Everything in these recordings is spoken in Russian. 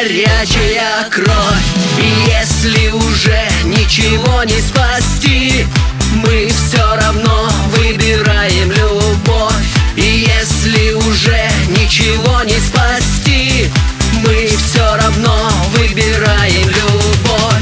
горячая кровь. И если уже ничего не спасти, мы все равно выбираем любовь. И если уже ничего не спасти, мы все равно выбираем любовь.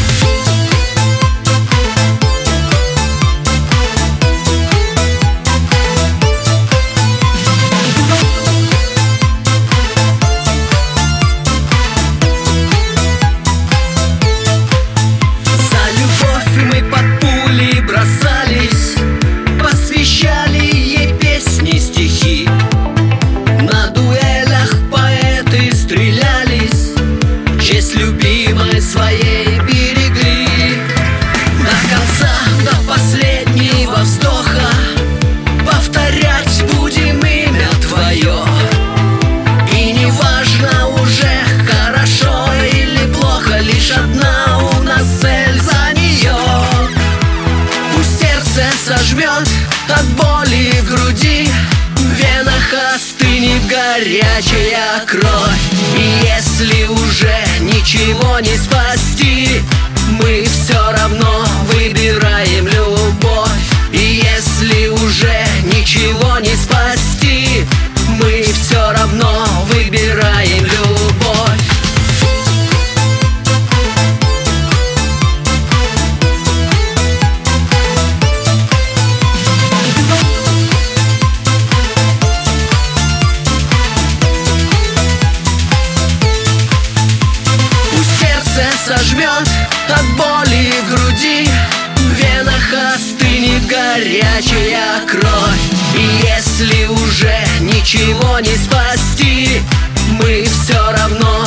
Своей берегли до конца, до последнего вздоха. Повторять будем имя твое. И не важно уже, хорошо или плохо, лишь одна у нас цель, за нее. Пусть сердце сожмет от боли в груди, в венах остынет горячая кровь. И если уже ничего не спасти, мы все равно выбираем любовь. И если уже ничего не спасти, мы все равно выбираем любовь. Сожмет от боли в груди, в венах остынет горячая кровь. И если уже ничего не спасти, мы все равно